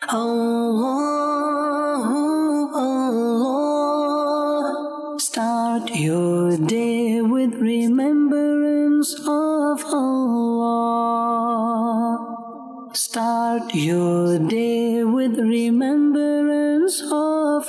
Allah, Allah. Start your day with remembrance of Allah. Start your day with remembrance of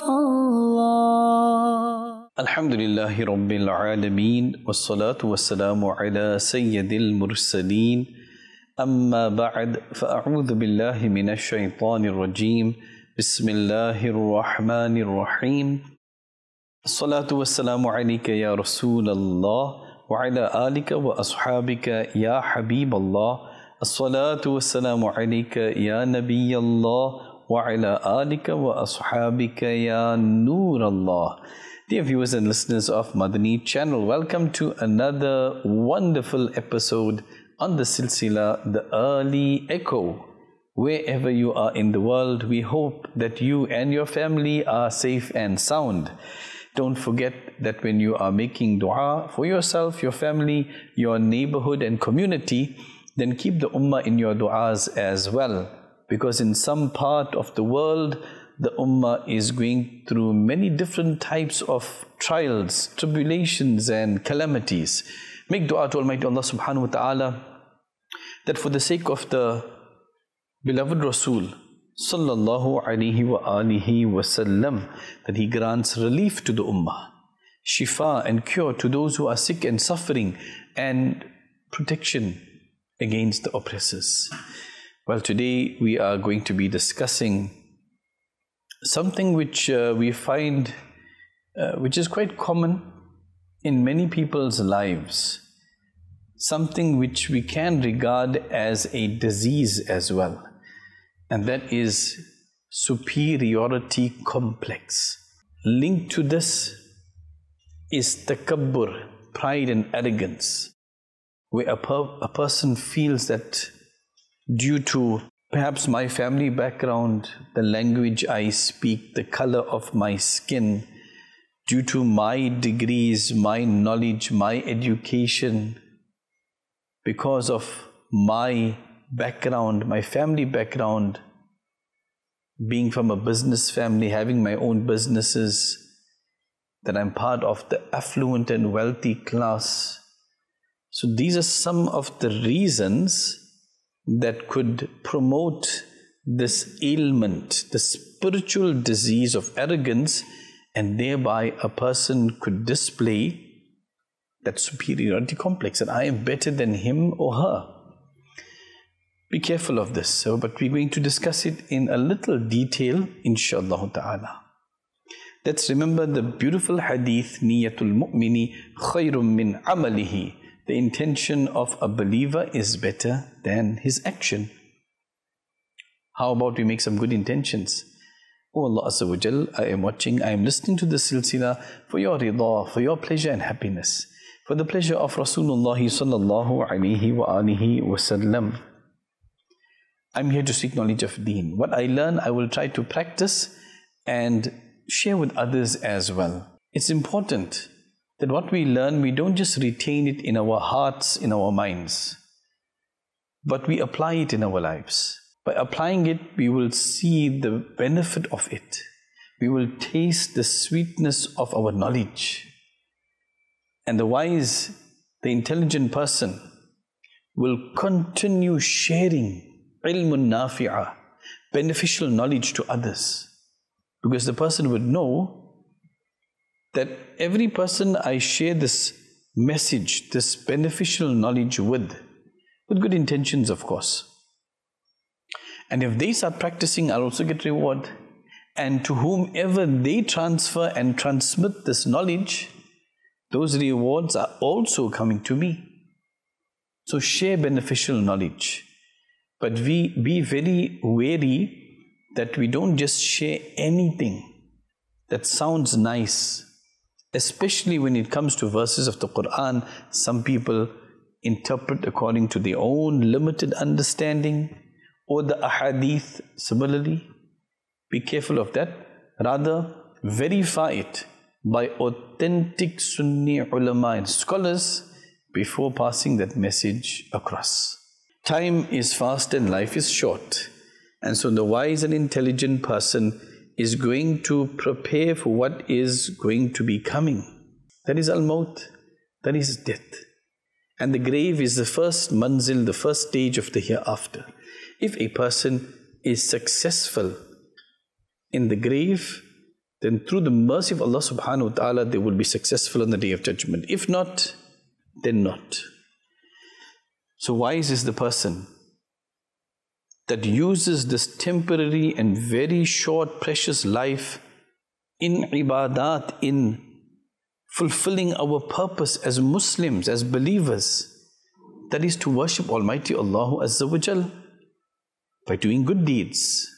Allah. Alhamdulillahi Rabbil Alameen. Wassalatu wassalamu ala Sayyidil Mursaleen. Amma ba'd. Fa'a'udhu billahi minash shaitanir rajeem. Bismillahir Rahmanir Rahim. Assalatu wassalamu alayka ya Rasulallah. Wa ala alika wa ashabika ya Habiballah. Assalatu wassalamu alayka ya Nabiyallah. Wa ala alika wa ashabika ya Nurallah. Dear viewers and listeners of Madani channel, welcome to another wonderful episode on the Silsila, The Early Echo. Wherever you are in the world, we hope that you and your family are safe and sound. Don't forget that when you are making dua for yourself, your family, your neighborhood and community, then keep the ummah in your duas as well. Because in some part of the world, the ummah is going through many different types of trials, tribulations and calamities. Make dua to Almighty Allah subhanahu wa ta'ala that for the sake of the beloved Rasul sallallahu alayhi wa alihi wasallam, that he grants relief to the ummah, shifa and cure to those who are sick and suffering, and protection against the oppressors. Well, today we are going to be discussing something which we find which is quite common in many people's lives, something which we can regard as a disease as well, and that is superiority complex. Linked to this is takabbur, pride and arrogance, where a person feels that due to perhaps my family background, the language I speak, the color of my skin, due to my degrees, my knowledge, my education, because of my background, my family background, being from a business family, having my own businesses, that I'm part of the affluent and wealthy class. So these are some of the reasons that could promote this ailment, the spiritual disease of arrogance, and thereby a person could display that superiority complex, that I am better than him or her. Be careful of this, but we're going to discuss it in a little detail, inshallah ta'ala. Let's remember the beautiful hadith, Niyatul mu'mini khayrun min amalihi. The intention of a believer is better than his action. How about we make some good intentions? Oh Allah Azza wa Jal, I am watching, I am listening to the silsila for your rida, for your pleasure and happiness, for the pleasure of Rasulullah sallallahu alayhi wa alihi wa sallam. I'm here to seek knowledge of deen. What I learn, I will try to practice and share with others as well. It's important that what we learn, we don't just retain it in our hearts, in our minds, but we apply it in our lives. By applying it, we will see the benefit of it. We will taste the sweetness of our knowledge. And the wise, the intelligent person will continue sharing ilmun nafi'ah, beneficial knowledge to others. Because the person would know that every person I share this message, this beneficial knowledge with good intentions, of course. And if they start practicing, I'll also get reward. And to whomever they transfer and transmit this knowledge, those rewards are also coming to me. So share beneficial knowledge. But we be very wary that we don't just share anything that sounds nice. Especially when it comes to verses of the Quran, some people interpret according to their own limited understanding, or the ahadith similarly. Be careful of that. Rather, verify it by authentic Sunni ulama and scholars before passing that message across. Time is fast and life is short. And so the wise and intelligent person is going to prepare for what is going to be coming. That is al-maut, that is death. And the grave is the first manzil, the first stage of the hereafter. If a person is successful in the grave, then through the mercy of Allah subhanahu wa ta'ala, they will be successful on the Day of Judgment. If not, then not. So wise is the person that uses this temporary and very short, precious life in ibadat, in fulfilling our purpose as Muslims, as believers. That is to worship Almighty Allah Azza wa Jal by doing good deeds.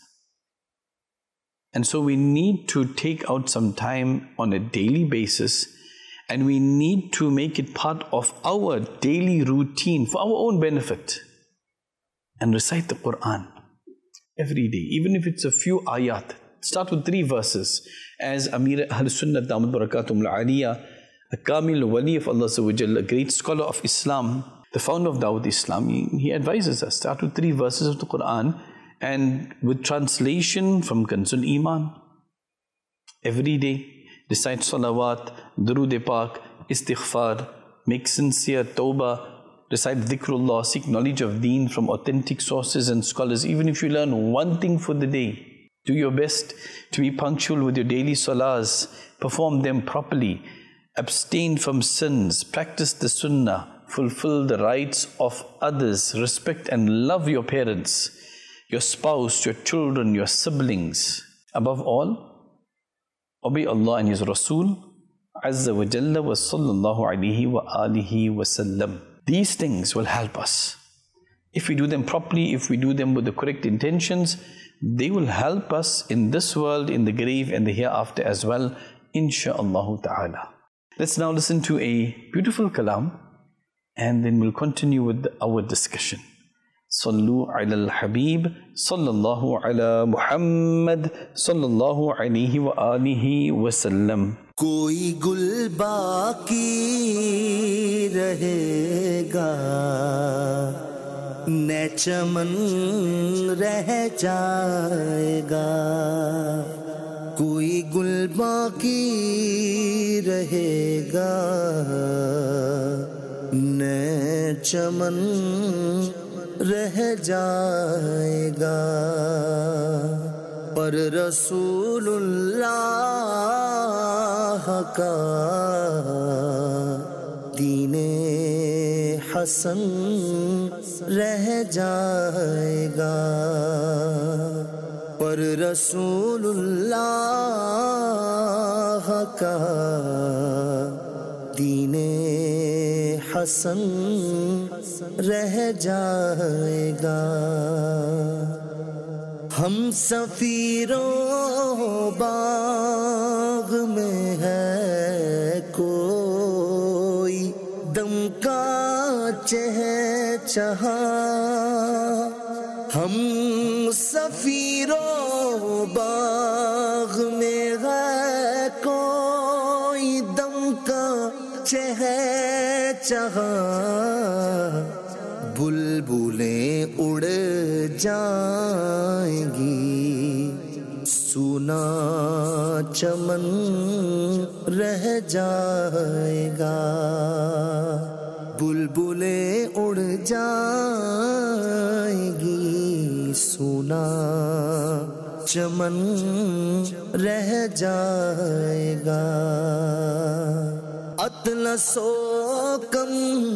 And so we need to take out some time on a daily basis, and we need to make it part of our daily routine for our own benefit, and recite the Quran every day, even if it's a few ayat. Start with 3 verses. As Amir Ahl Sunnah Damat Barakatum Al-Aliyah, a Kamil Wali of Allah Azza wa Jalla, a great scholar of Islam, the founder of Dawud Islam, he advises us, start with 3 verses of the Quran, and with translation from Kanzul Iman. Every day, recite salawat, durood pak, istighfar, make sincere tawbah, recite dhikrullah, seek knowledge of deen from authentic sources and scholars. Even if you learn one thing for the day, do your best to be punctual with your daily salahs, perform them properly, abstain from sins, practice the sunnah, fulfill the rights of others, respect and love your parents, your spouse, your children, your siblings. Above all, obey Allah and His Rasul Azza wa Jalla wa sallallahu alayhi wa alihi wa sallam. These things will help us. If we do them properly, if we do them with the correct intentions, they will help us in this world, in the grave and the hereafter as well, insha'Allah ta'ala. Let's now listen to a beautiful kalam, and then we'll continue with our discussion. Sallu ala al-Habib, sallallahu ala Muhammad, sallallahu alayhi wa alihi wa sallam. کوئی گل باقی رہے گا نہ چمن رہ جائے گا کوئی گل باقی رہے گا نہ چمن رہ جائے گا پر رسول اللہ کا دین حسن رہ جائے گا پر رسول اللہ کا دین حسن رہ جائے گا ہم سفیروں باغ میں ہے کوئی دم کا چہچہا ہم سفیروں باغ میں ہے کوئی دم کا چہچہا بلبلیں اڑ جائیں گی سونا چمن رہ جائے گا بلبلیں اڑ جائیں گی سونا چمن رہ جائے گا اطلس و کم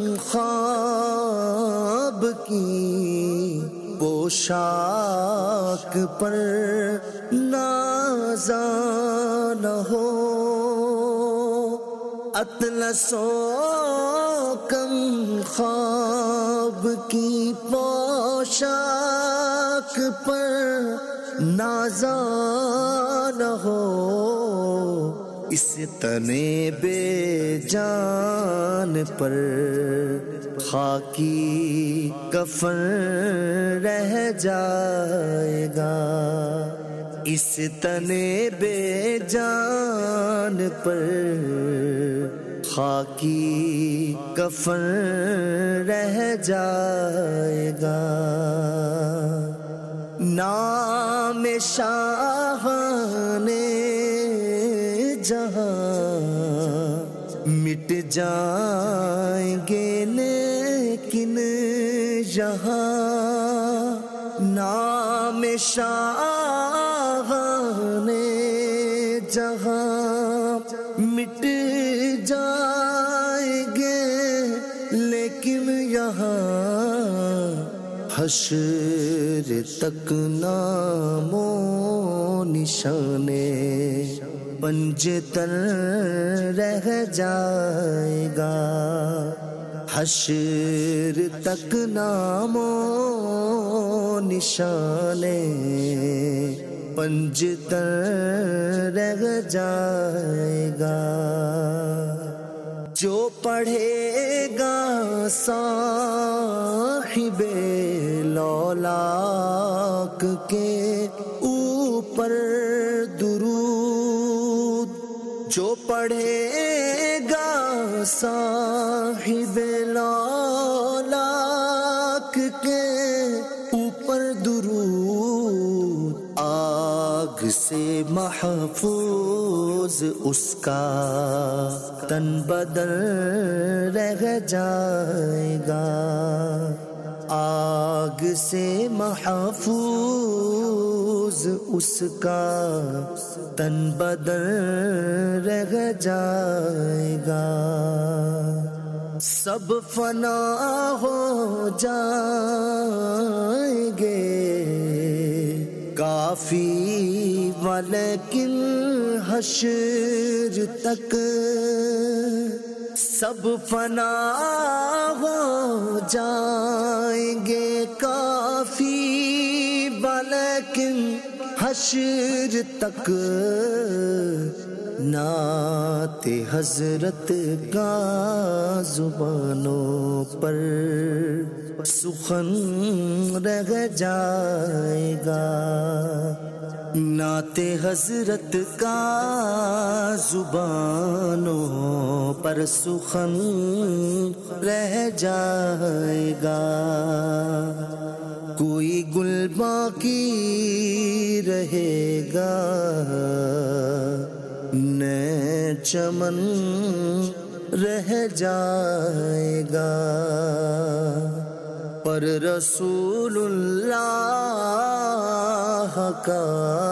خواب کی پوشاک پر نازاں نہ ہو اطلس و کم خواب کی پوشاک پر نازاں نہ ہو اس تنے بے جان پر خاکی کفن رہ جائے گا اس تنے بے جان پر خاکی کفن رہ جائے گا نام شاہان جہاں مٹ جائیں گے لیکن یہاں نام شاہان جہاں مٹ جائیں گے لیکن یہاں حشر تک نام و نشانے پنجتن رہ جائے گا حشر تک نام و نشانے پنجتن رہ جائے گا جو پڑھے گا صاحب لولاک کے اوپر درود جو پڑھے گا صاحب لولاک کے اوپر درود آگ سے محفوظ اس کا تن بدن رہ جائے گا آگ سے محفوظ اس کا تن بدن رہ جائے گا سب فنا ہو جائیں گے کافی ولیکن حشر تک سب فنا ہو جائیں گے کافی ولیکن حشر تک نعت حضرت کا زبانوں پر سخن رہ جائے گا نعت حضرت کا زبانوں پر سخن رہ جائے گا کوئی گل باقی رہے گا نئے چمن رہ جائے گا پر رسول اللہ کا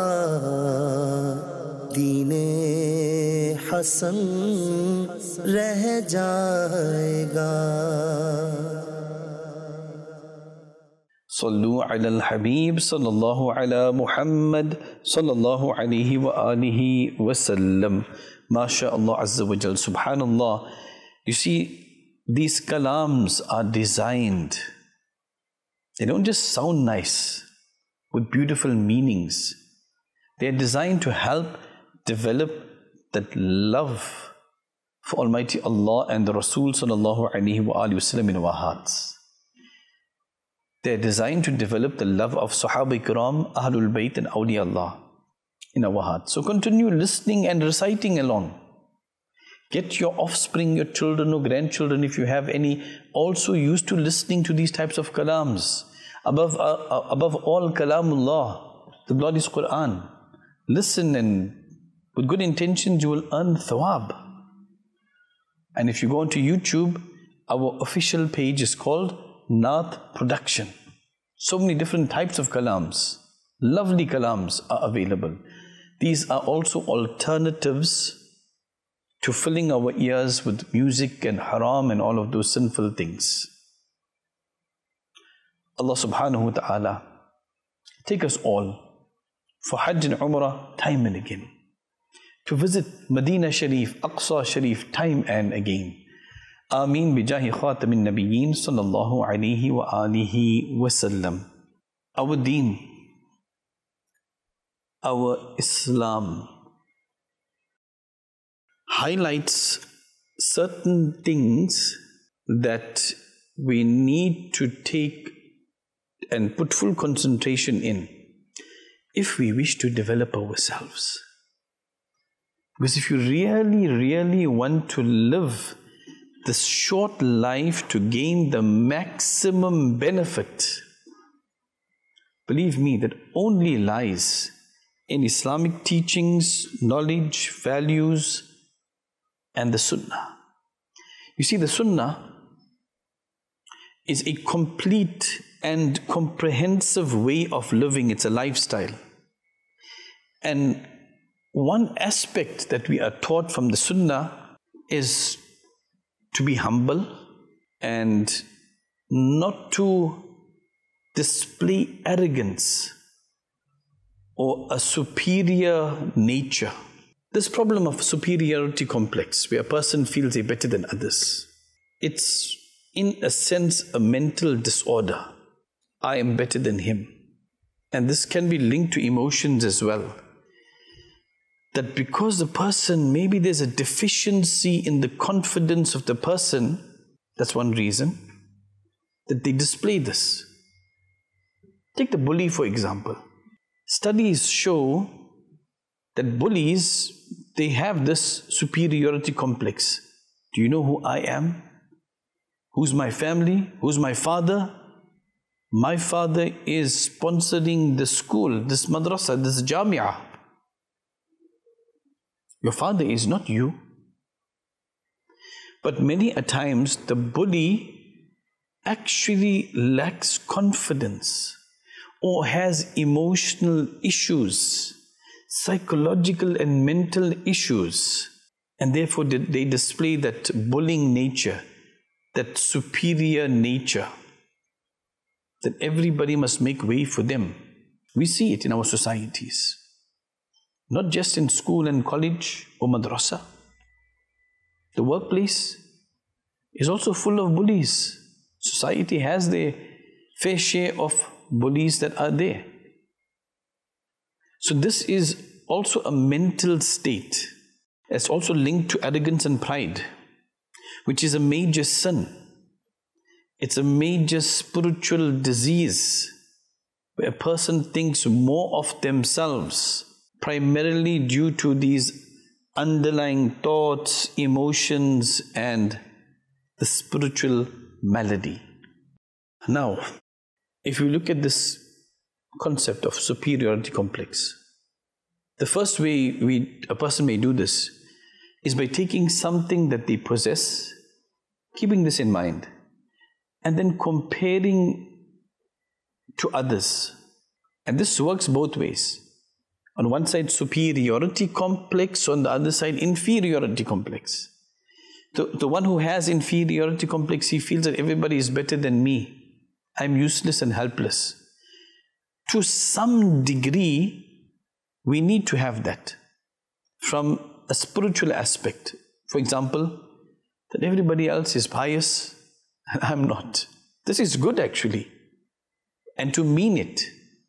دین حسن رہ جائے گا صلو علی الحبیب صلی اللہ علی محمد صلی اللہ علیہ وآلہ وسلم. MashaAllah Azza wa Jal, Subhanallah. You see, these kalams are designed. They don't just sound nice with beautiful meanings. They are designed to help develop that love for Almighty Allah and the Rasul sallallahu alaihi wasallam in our hearts. They are designed to develop the love of Sahaba Ikram, Ahlul Bayt and Awliya Allah in our hearts. So continue listening and reciting along. Get your offspring, your children or grandchildren, if you have any, also used to listening to these types of kalams. Above all, kalamullah, the glorious Quran. Listen, and with good intentions you will earn thawab. And if you go onto YouTube, our official page is called Naat Production. So many different types of kalams, lovely kalams are available. These are also alternatives to filling our ears with music and haram and all of those sinful things. Allah subhanahu wa ta'ala take us all for Hajj and Umrah time and again, to visit Medina Sharif, Aqsa Sharif time and again. Ameen bijahi khatamin nabiyyin sallallahu alayhi wa alihi wa sallam. Our deen, our Islam highlights certain things that we need to take and put full concentration in if we wish to develop ourselves. Because if you really want to live this short life to gain the maximum benefit, believe me, that only lies in Islamic teachings, knowledge, values, and the Sunnah. You see, the Sunnah is a complete and comprehensive way of living. It's a lifestyle. And one aspect that we are taught from the Sunnah is to be humble and not to display arrogance or a superior nature. This problem of superiority complex, where a person feels they're better than others, it's in a sense a mental disorder. I am better than him. And this can be linked to emotions as well. That because the person, maybe there's a deficiency in the confidence of the person, that's one reason, that they display this. Take the bully, for example. Studies show that bullies, they have this superiority complex. Do you know who I am? Who's my family? Who's my father? My father is sponsoring this school, this madrasa, this jamia. Your father is not you. But many a times the bully actually lacks confidence or has emotional issues, psychological and mental issues, and therefore they display that bullying nature, that superior nature, that everybody must make way for them. We see it in our societies. Not just in school and college or madrasa. The workplace is also full of bullies. Society has their fair share of bullies that are there. So this is also a mental state. It's also linked to arrogance and pride, which is a major sin. It's a major spiritual disease where a person thinks more of themselves, primarily due to these underlying thoughts, emotions, and the spiritual malady. Now, if you look at this concept of superiority complex, the first way a person may do this is by taking something that they possess, keeping this in mind, and then comparing to others. And this works both ways. On one side, superiority complex, on the other side, inferiority complex. The one who has inferiority complex, he feels that everybody is better than me. I'm useless and helpless. To some degree, we need to have that from a spiritual aspect. For example, that everybody else is pious and I'm not. This is good actually. And to mean it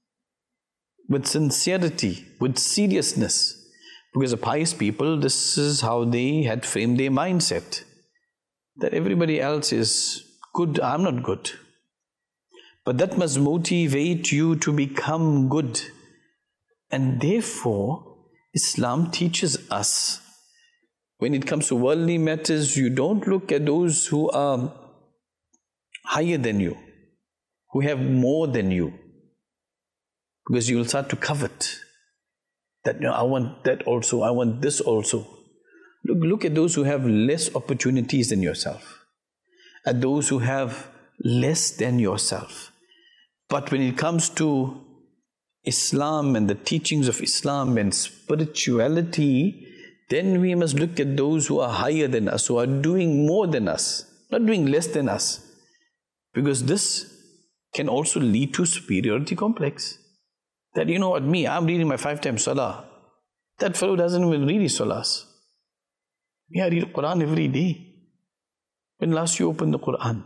with sincerity, with seriousness. Because the pious people, this is how they had framed their mindset. That everybody else is good, I'm not good. But that must motivate you to become good. And therefore, Islam teaches us, when it comes to worldly matters, you don't look at those who are higher than you, who have more than you. Because you will start to covet. That, I want that also, I want this also. Look at those who have less opportunities than yourself. At those who have less than yourself. But when it comes to Islam and the teachings of Islam and spirituality, then we must look at those who are higher than us, who are doing more than us, not doing less than us. Because this can also lead to superiority complex. That, you know what, me, I'm reading my 5 times salah. That fellow doesn't even read his salahs. Me, I read Quran every day. When last you opened the Quran?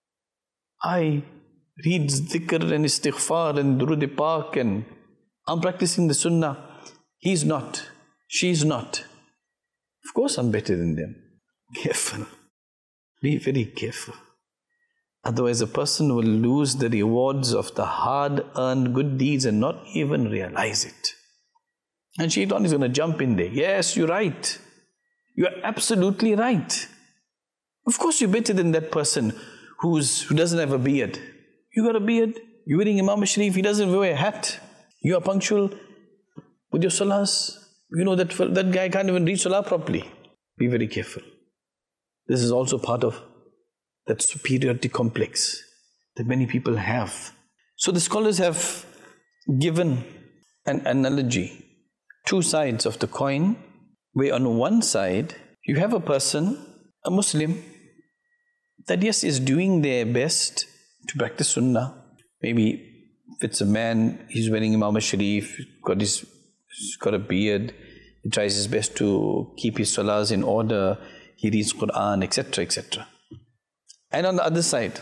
I read dhikr and istighfar and durud pak and I'm practicing the sunnah. He's not. She's not. Of course I'm better than them. Careful. Be very careful. Otherwise, a person will lose the rewards of the hard-earned good deeds and not even realize it. And Shaitan is going to jump in there. Yes, you're right. You're absolutely right. Of course, you're better than that person who doesn't have a beard. You got a beard? You're wearing Imam Sharif, he doesn't wear a hat. You are punctual with your salahs. You know that guy can't even read salah properly. Be very careful. This is also part of that superiority complex that many people have. So the scholars have given an analogy, two sides of the coin, where on one side you have a person, a Muslim, that yes is doing their best to practice sunnah. Maybe if it's a man, he's wearing Imam Sharif, he's got a beard, he tries his best to keep his salahs in order, he reads Quran, etc., etc. And on the other side,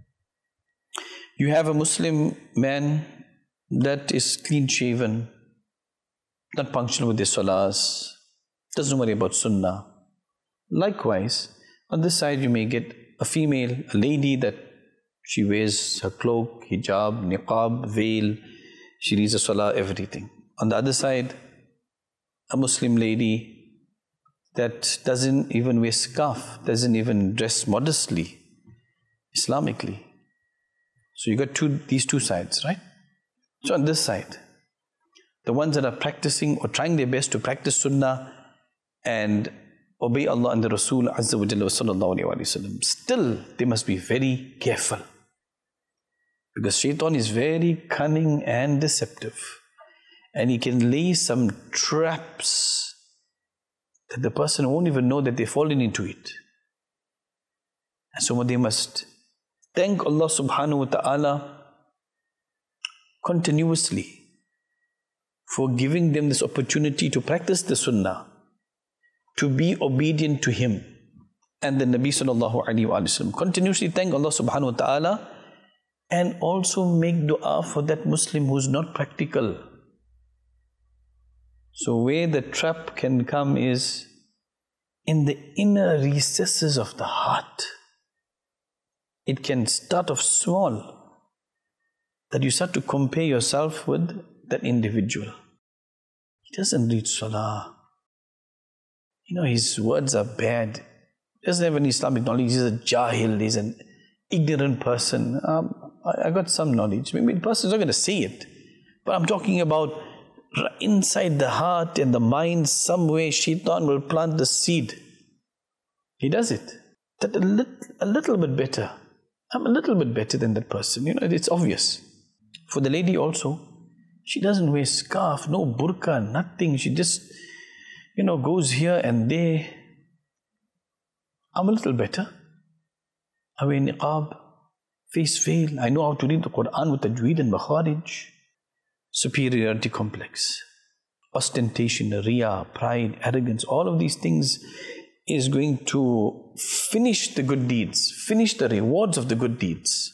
you have a Muslim man that is clean shaven, not punctual with his salahs, doesn't worry about sunnah. Likewise, on this side you may get a female, a lady that she wears her cloak, hijab, niqab, veil, she reads the salah, everything. On the other side, a Muslim lady that doesn't even wear scarf, doesn't even dress modestly, Islamically. So you got these two sides, right? So on this side, the ones that are practicing or trying their best to practice sunnah and obey Allah and the Rasul Azza wa Jalla sallallahu alayhi wa sallam, still they must be very careful. Because shaitan is very cunning and deceptive. And he can lay some traps that the person won't even know that they've fallen into it. And so they must thank Allah subhanahu wa ta'ala continuously for giving them this opportunity to practice the sunnah, to be obedient to Him and the Nabi sallallahu alayhi wa sallam. Continuously thank Allah subhanahu wa ta'ala and also make dua for that Muslim who's not practical. So where the trap can come is in the inner recesses of the heart. It can start off small, that you start to compare yourself with that individual. He doesn't read salah. You know, his words are bad. He doesn't have any Islamic knowledge. He's a jahil. He's an ignorant person. I got some knowledge. Maybe the person's not going to say it. But I'm talking about inside the heart and the mind, somewhere shaitan will plant the seed. He does it. That a little bit better. I'm a little bit better than that person. You know, it's obvious. For the lady also, she doesn't wear scarf, no burqa, nothing. She just, goes here and there. I'm a little better. I wear niqab, face veil. I know how to read the Quran with tajweed and makharij. Superiority complex, ostentation, riya, pride, arrogance, all of these things is going to finish the good deeds, finish the rewards of the good deeds.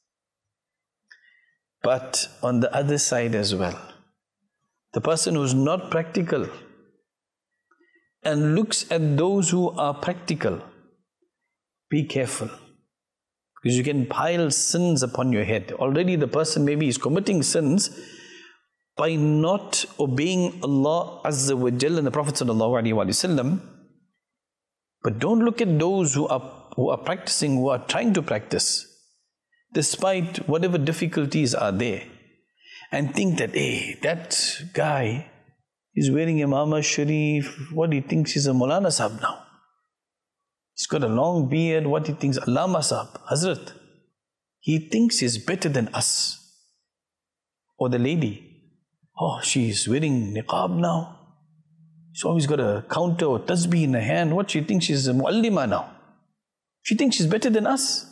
But on the other side as well, the person who's not practical and looks at those who are practical, be careful. Because you can pile sins upon your head. Already the person maybe is committing sins by not obeying Allah Azza wa Jalla and the Prophet Sallallahu Alaihi Wasallam. But don't look at those who are practicing, who are trying to practice, despite whatever difficulties are there, and think that, hey, that guy is wearing Imam Sharif, what he thinks he's a Maulana Sahib now. He's got a long beard, what he thinks, Allama Sahib, Hazrat. He thinks he's better than us. Or the lady, oh, she's wearing niqab now. She's always got a counter or tasbih in her hand. What, she thinks she's a muallima now. She thinks she's better than us.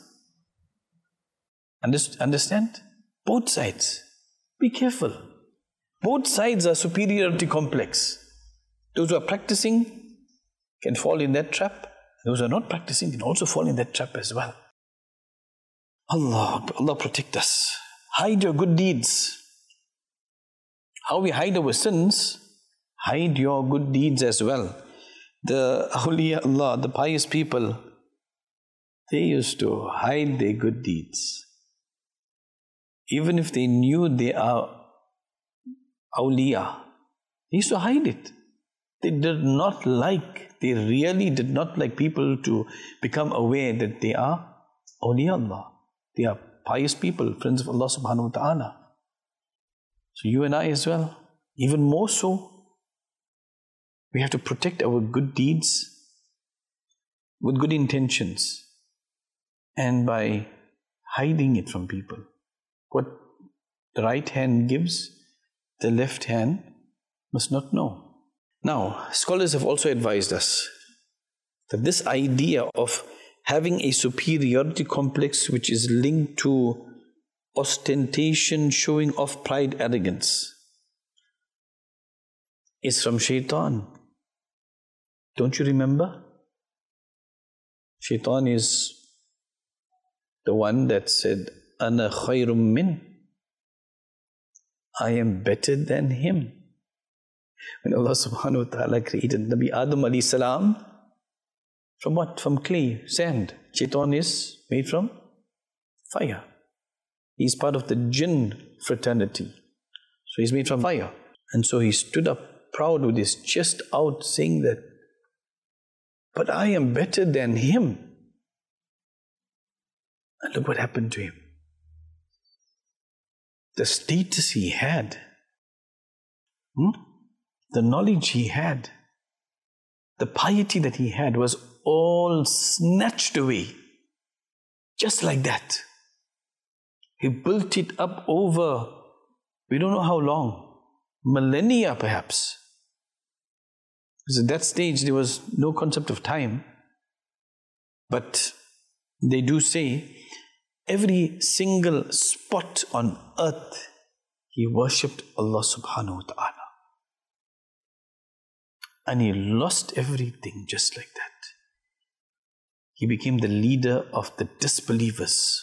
Understand? Both sides. Be careful. Both sides are superiority complex. Those who are practicing can fall in that trap. Those who are not practicing can also fall in that trap as well. Allah protect us. Hide your good deeds. How we hide our sins, hide your good deeds as well. The awliya Allah, the pious people, they used to hide their good deeds. Even if they knew they are awliya, they used to hide it. They really did not like people to become aware that they are awliya Allah. They are pious people, friends of Allah subhanahu wa ta'ala. So you and I as well, even more so, we have to protect our good deeds with good intentions and by hiding it from people. What the right hand gives, the left hand must not know. Now, scholars have also advised us that this idea of having a superiority complex which is linked to ostentation, showing off, pride, arrogance is from shaitan. Don't you remember? Shaitan is the one that said, Ana khayrum min. I am better than him. When Allah subhanahu wa ta'ala created Nabi Adam alayhi salam, from what? From clay, sand. Shaitan is made from fire. He's part of the jinn fraternity. So he's made from fire. And so he stood up proud with his chest out saying that, but I am better than him. And look what happened to him. The status he had, the knowledge he had, the piety that he had was all snatched away. Just like that. He built it up over, we don't know how long, millennia perhaps. Because at that stage there was no concept of time. But they do say, every single spot on earth, he worshipped Allah subhanahu wa ta'ala. And he lost everything just like that. He became the leader of the disbelievers.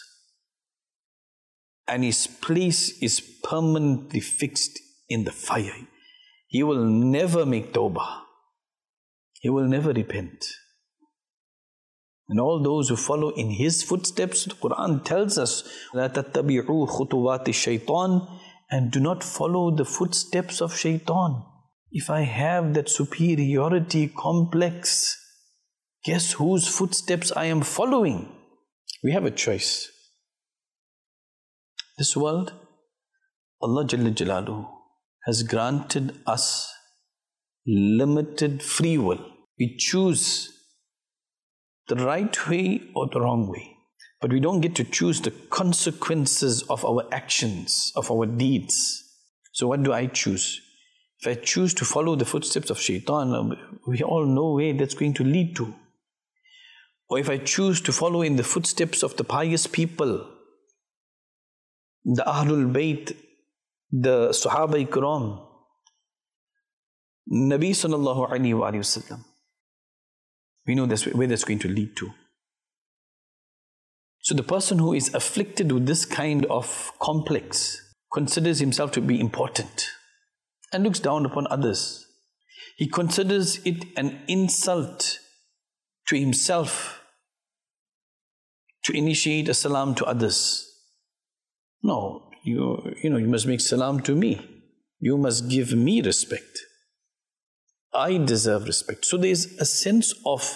And his place is permanently fixed in the fire. He will never make tawbah. He will never repent. And all those who follow in his footsteps, the Quran tells us, لَا تَتَّبِعُوا خُطُوَاتِ الشَّيْطَانِ, and do not follow the footsteps of shaitan. If I have that superiority complex, guess whose footsteps I am following? We have a choice. This world, Allah Jalla Jalaluhu has granted us limited free will. We choose the right way or the wrong way. But we don't get to choose the consequences of our actions, of our deeds. So what do I choose? If I choose to follow the footsteps of shaitan, we all know where that's going to lead to. Or if I choose to follow in the footsteps of the pious people, the Ahlul Bayt, the Sahaba Ikram, Nabi sallallahu alayhi wa sallam, we know that's where that's going to lead to. So the person who is afflicted with this kind of complex considers himself to be important and looks down upon others. He considers it an insult to himself to initiate a salam to others. No, you must make salam to me. You must give me respect. I deserve respect. So there is a sense of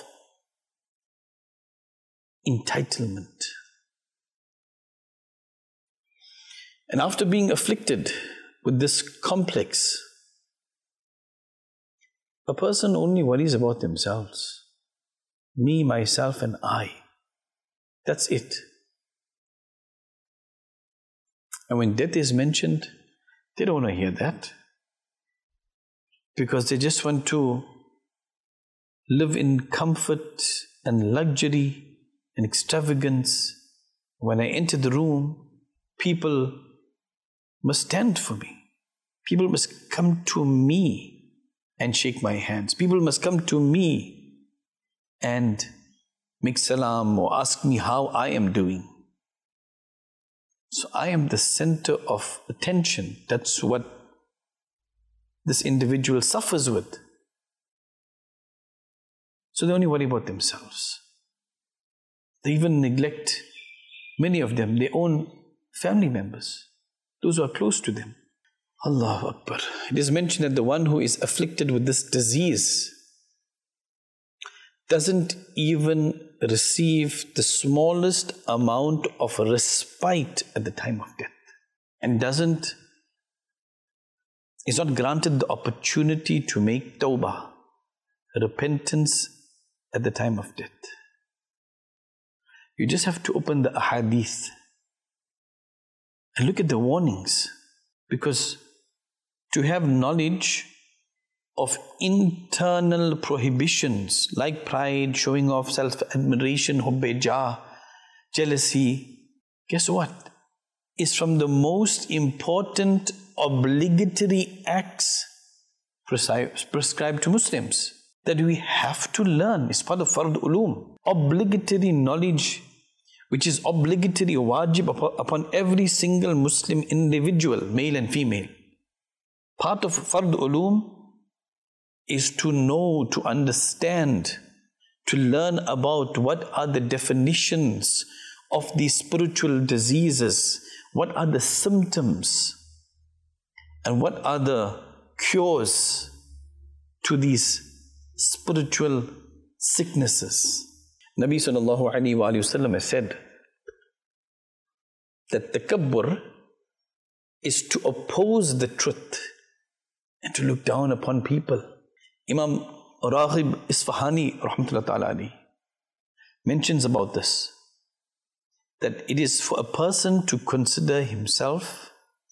entitlement. And after being afflicted with this complex, a person only worries about themselves. Me, myself, and I. That's it. And when death is mentioned, they don't want to hear that. Because they just want to live in comfort and luxury and extravagance. When I enter the room, people must stand for me. People must come to me and shake my hands. People must come to me and make salam or ask me how I am doing. So I am the center of attention. That's what this individual suffers with. So they only worry about themselves. They even neglect, many of them, their own family members, those who are close to them. Allahu Akbar. It is mentioned that the one who is afflicted with this disease, doesn't even receive the smallest amount of respite at the time of death, and is not granted the opportunity to make tawbah, repentance at the time of death. You just have to open the ahadith and look at the warnings, because to have knowledge of internal prohibitions like pride, showing off, self-admiration, hubbe jah, jealousy, guess what? Is from the most important obligatory acts prescribed to Muslims that we have to learn. It's part of fard ulum, obligatory knowledge, which is obligatory, wajib upon every single Muslim individual, male and female. Part of fard ulum is to know, to understand, to learn about what are the definitions of these spiritual diseases, what are the symptoms, and what are the cures to these spiritual sicknesses. Nabi sallallahu alayhi wa sallam has said that takabbur is to oppose the truth and to look down upon people. Imam Raghib Isfahani rahmatullah ta'ala alayhi mentions about this, that it is for a person to consider himself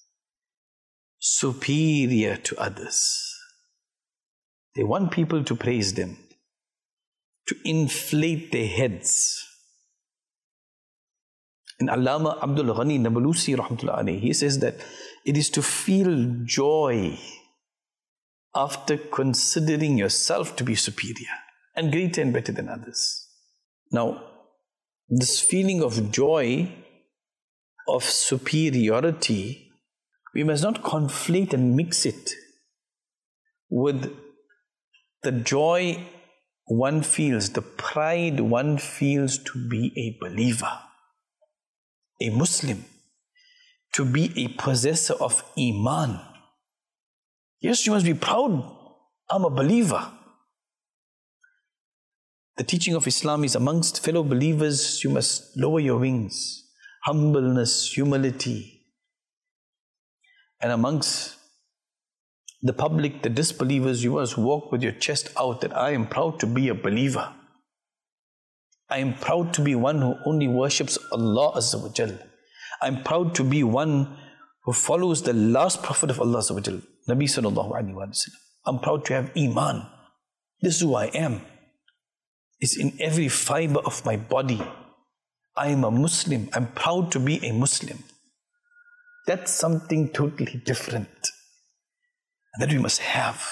superior to others. They want people to praise them, to inflate their heads. And Allama Abdul Ghani Nablusi rahmatullah alayhi, he says that it is to feel joy after considering yourself to be superior and greater and better than others. Now, this feeling of joy, of superiority, we must not conflate and mix it with the joy one feels, the pride one feels to be a believer, a Muslim, to be a possessor of Iman. Yes, you must be proud. I'm a believer. The teaching of Islam is amongst fellow believers, you must lower your wings, humbleness, humility. And amongst the public, the disbelievers, you must walk with your chest out that I am proud to be a believer. I am proud to be one who only worships Allah Azza wa Jal. I am proud to be one who follows the last prophet of Allah Azza wa Jal, Nabi sallallahu alayhi wa sallam. I'm proud to have Iman. This is who I am. It's in every fiber of my body. I am a Muslim. I'm proud to be a Muslim. That's something totally different that we must have.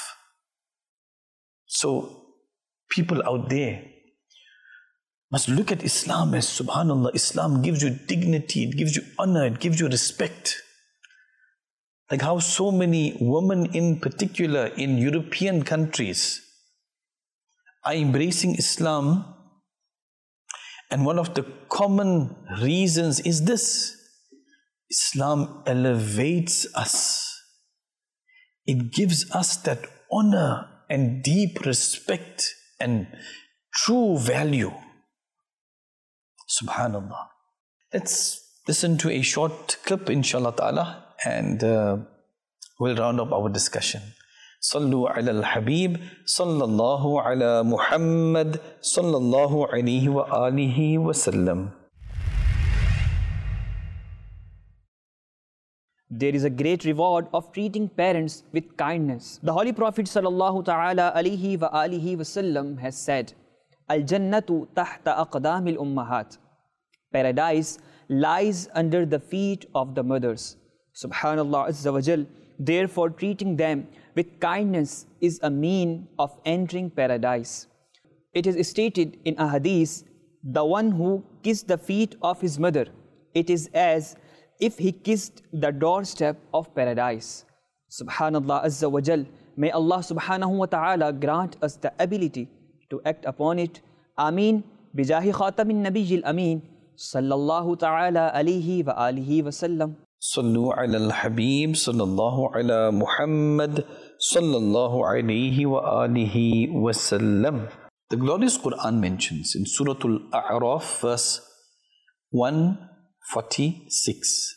So people out there must look at Islam as, subhanallah, Islam gives you dignity, it gives you honor, it gives you respect. Like how so many women in particular in European countries are embracing Islam, and one of the common reasons is this: Islam elevates us. It gives us that honor and deep respect and true value. Subhanallah. Let's listen to a short clip, inshallah ta'ala, and we'll round up our discussion. Sallu ala al-Habib, sallallahu ala Muhammad, sallallahu alayhi wa alihi wa sallam. There is a great reward of treating parents with kindness. The Holy Prophet sallallahu ta'ala alayhi wa alihi wa sallam has said, Al-Jannatu tahta aqdamil ummahat. Paradise lies under the feet of the mothers. Subhanallah Azza wa Jal. Therefore, treating them with kindness is a mean of entering paradise. It is stated in a hadith, the one who kissed the feet of his mother, it is as if he kissed the doorstep of paradise. Subhanallah Azza wa Jal. May Allah subhanahu wa ta'ala grant us the ability to act upon it. Ameen. Bijahi khatamin nabiyyil ameen. Sallallahu ta'ala alayhi wa alihi wa sallam. Sallu ala al-Habib, sallallahu ala Muhammad, sallallahu alayhi wa alihi wa sallam. The glorious Quran mentions in Surah Al-A'raf verse 146.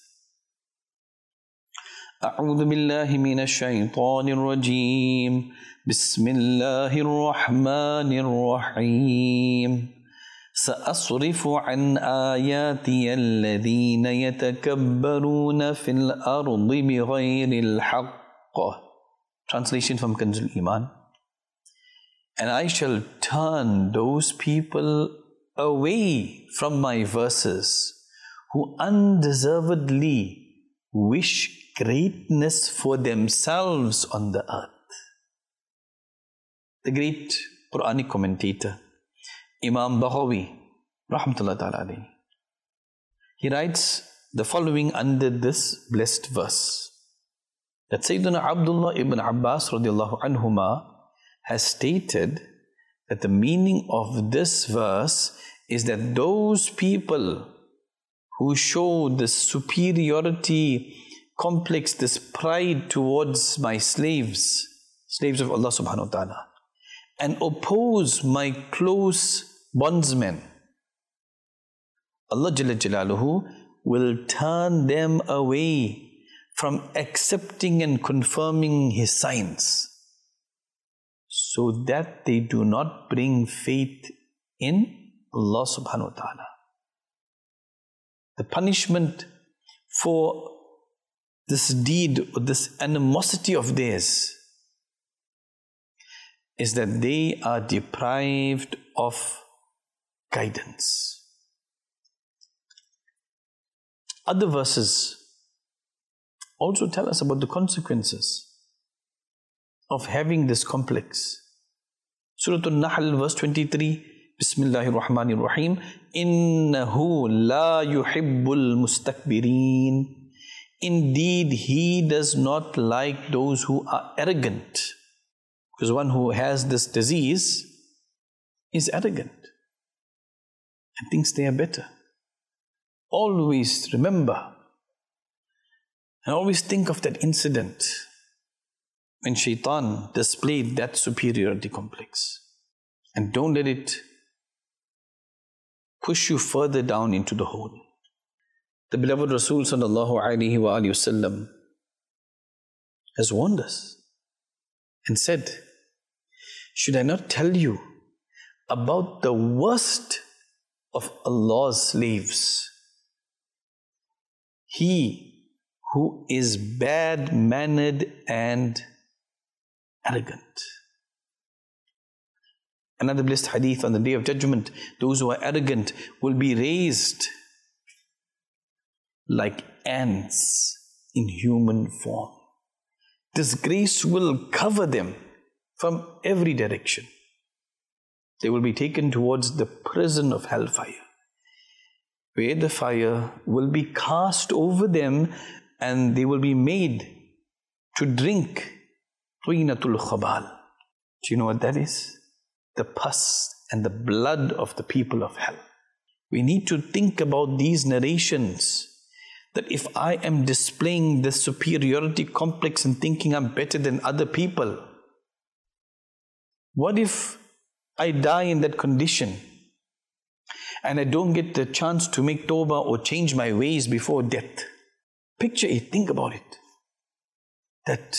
أعوذ بالله من الشيطان الرجيم بسم الله الرحمن الرحيم سأصرف عن آياتي الذين يتكبرون في الأرض بغير الحق. Translation from Kanzul Iman. And I shall turn those people away from my verses who undeservedly wish greatness for themselves on the earth. The great Quranic commentator Imam Baghawi, rahmatullah ta'ala alayhi, he writes the following under this blessed verse, that Sayyidina Abdullah ibn Abbas radiallahu anhuma has stated that the meaning of this verse is that those people who show this superiority complex, this pride towards my slaves of Allah subhanahu wa ta'ala, and oppose my close bondsmen, Allah Jalla Jalaluhu will turn them away from accepting and confirming His signs, so that they do not bring faith in Allah subhanahu wa ta'ala. The punishment for this deed or this animosity of theirs is that they are deprived of guidance. Other verses also tell us about the consequences of having this complex. Surah An-Nahl verse 23, Bismillahir Rahmanir Rahim, Innahu la yuhibbul mustakbirin. Indeed, He does not like those who are arrogant. Because one who has this disease is arrogant and thinks they are better. Always remember and always think of that incident when Shaitan displayed that superiority complex. And don't let it push you further down into the hole. The beloved Rasul sallallahu alaihi wasallam has warned us and said, should I not tell you about the worst of Allah's slaves? He who is bad-mannered and arrogant. Another blessed hadith on the Day of Judgment, those who are arrogant will be raised like ants in human form. Disgrace will cover them from every direction. They will be taken towards the prison of hellfire, where the fire will be cast over them and they will be made to drink Tinatul Khabal. Do you know what that is? The pus and the blood of the people of hell. We need to think about these narrations, that if I am displaying this superiority complex and thinking I'm better than other people, what if I die in that condition and I don't get the chance to make tawbah or change my ways before death? Picture it, think about it, that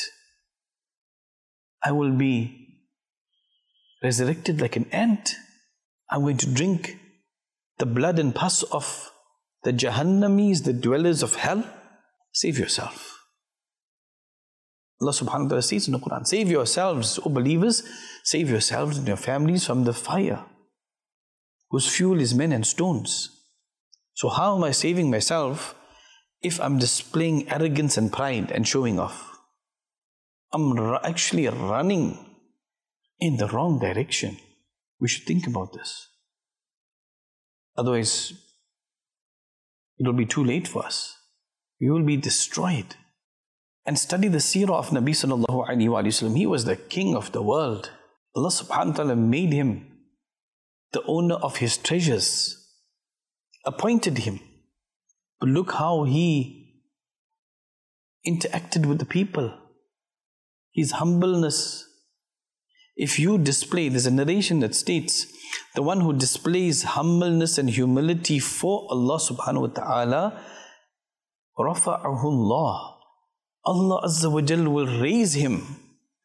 I will be resurrected like an ant. I'm going to drink the blood and pus of the Jahannamis, the dwellers of hell. Save yourself. Allah subhanahu wa ta'ala says in the Quran, save yourselves, O believers, save yourselves and your families from the fire, whose fuel is men and stones. So how am I saving myself if I'm displaying arrogance and pride and showing off? I'm actually running in the wrong direction. We should think about this. Otherwise, it will be too late for us. We will be destroyed. And study the seerah of Nabi sallallahu alaihi wasallam. He was the king of the world. Allah subhanahu wa ta'ala made him the owner of his treasures, appointed him. But look how he interacted with the people. His humbleness, If you display, there's a narration that states, the one who displays humbleness and humility for Allah subhanahu wa ta'ala, رَفَعَهُ اللَّهُ, Allah Azza wa Jal will raise him.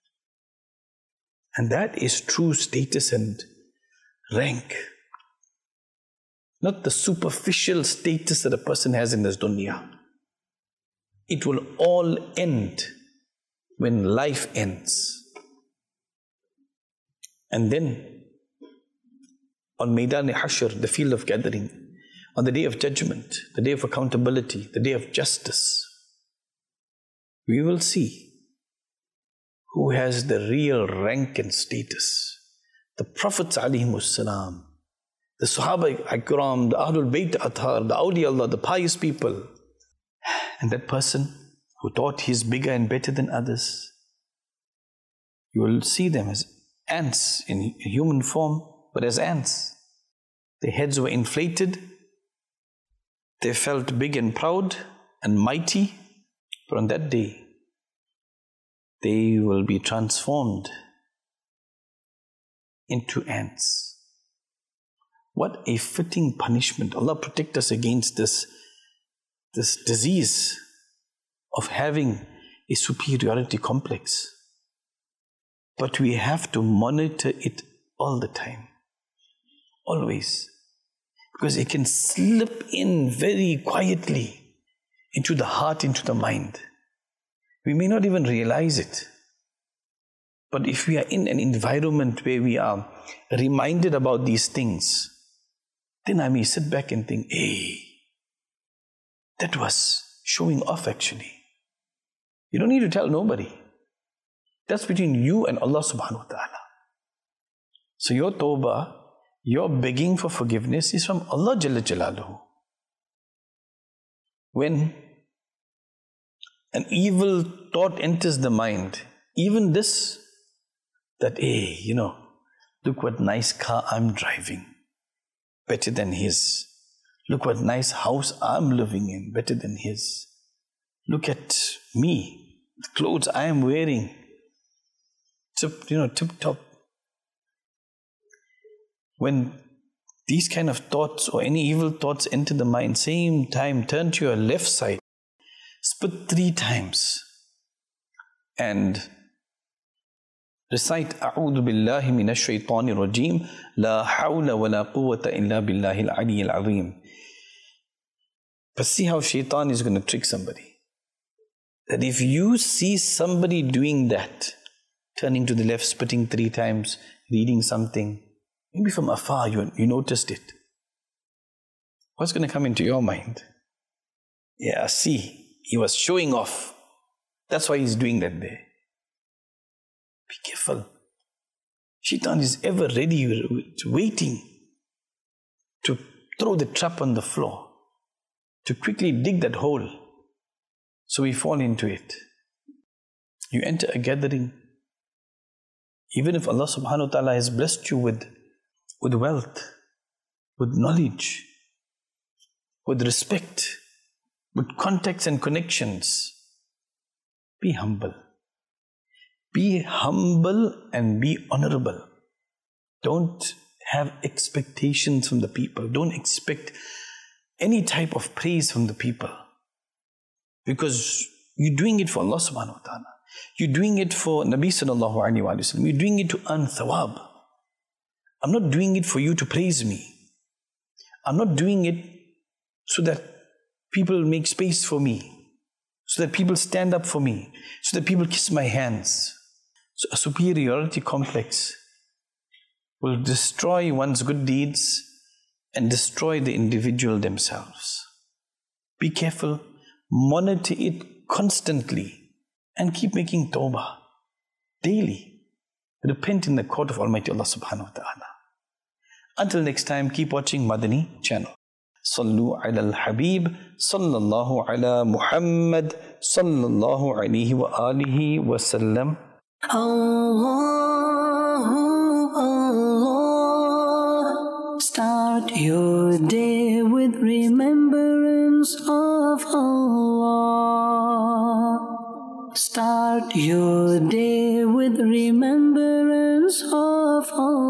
And that is true status and rank. Not the superficial status that a person has in this dunya. It will all end when life ends. And then, on Maidan-e-Hashr, the field of gathering, on the day of judgment, the day of accountability, the day of justice, we will see who has the real rank and status. The Prophets ﷺ, the Sahaba Ikram, the Ahlul Bayt Athar, the Awliya, the pious people. And that person who thought he is bigger and better than others, you will see them as ants in human form, but as ants. Their heads were inflated, they felt big and proud and mighty, but on that day, they will be transformed into ants. What a fitting punishment. Allah protect us against this disease of having a superiority complex. But we have to monitor it all the time. Always. Because it can slip in very quietly into the heart, into the mind. We may not even realize it. But if we are in an environment where we are reminded about these things, then I may sit back and think, hey, that was showing off actually. You don't need to tell nobody. That's between you and Allah subhanahu wa ta'ala. So your tawbah, your begging for forgiveness is from Allah Jalla Jalaluhu. When an evil thought enters the mind, even this, that, hey, look what nice car I'm driving, better than his. Look what nice house I'm living in, better than his. Look at me, the clothes I am wearing, tip top. When these kind of thoughts or any evil thoughts enter the mind, same time, turn to your left side, spit 3 times and recite A'udhu billahi minash shaitanir rajim, la hawla wa la quwwata illa billahi al-aliyyil azim. But see how shaitan is going to trick somebody. That if you see somebody doing that, turning to the left, spitting 3 times, reading something, maybe from afar you noticed it, what's going to come into your mind? Yeah, see, he was showing off. That's why he's doing that there. Be careful. Shaitan is ever ready, waiting to throw the trap on the floor, to quickly dig that hole, so we fall into it. You enter a gathering, even if Allah subhanahu wa ta'ala has blessed you with wealth, with knowledge, with respect, with contacts and connections, be humble. Be humble and be honorable. Don't have expectations from the people. Don't expect any type of praise from the people. Because you're doing it for Allah subhanahu wa ta'ala. You're doing it for Nabi sallallahu alayhi wa sallam. You're doing it to earn thawab. I'm not doing it for you to praise me. I'm not doing it so that people make space for me, so that people stand up for me, so that people kiss my hands. So a superiority complex will destroy one's good deeds and destroy the individual themselves. Be careful, monitor it constantly, and keep making tawbah daily. Repent in the court of Almighty Allah subhanahu wa ta'ala. Until next time, keep watching Madani channel. Sallu ala al-Habib, sallallahu ala Muhammad, sallallahu alayhi wa alihi wa sallam. Allah, start your day with remembrance of Allah. Start your day with remembrance remembrance of